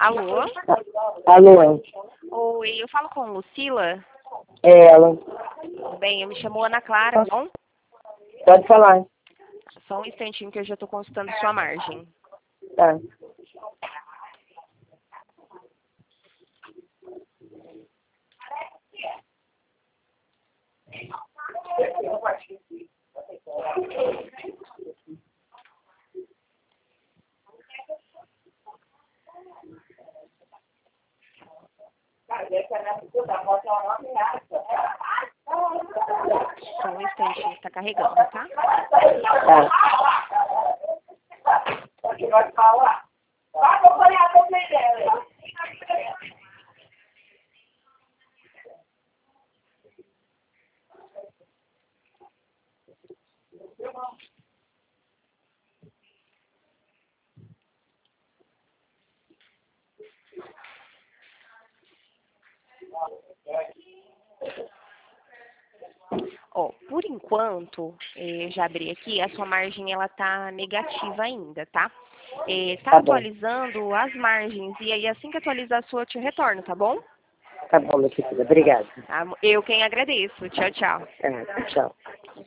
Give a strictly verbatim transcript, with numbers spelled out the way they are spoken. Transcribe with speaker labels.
Speaker 1: Alô?
Speaker 2: Alô?
Speaker 1: Oi, eu falo com Lucila?
Speaker 2: É ela.
Speaker 1: Tudo bem, eu me chamo Ana Clara, bom?
Speaker 2: Pode falar.
Speaker 1: Só um instantinho que eu já estou consultando sua margem.
Speaker 2: Tá.
Speaker 1: Só um instantinho, está carregando, tá?
Speaker 2: Tá.
Speaker 1: Ó, por enquanto, eh, já abri aqui, a sua margem ela tá negativa ainda, tá? Eh, tá
Speaker 2: Tá bom.
Speaker 1: atualizando as margens e aí assim que atualizar a sua eu te retorno, tá bom?
Speaker 2: Tá bom, minha querida. Obrigada.
Speaker 1: Tá? Eu quem agradeço. Tchau, tchau.
Speaker 2: É, tchau.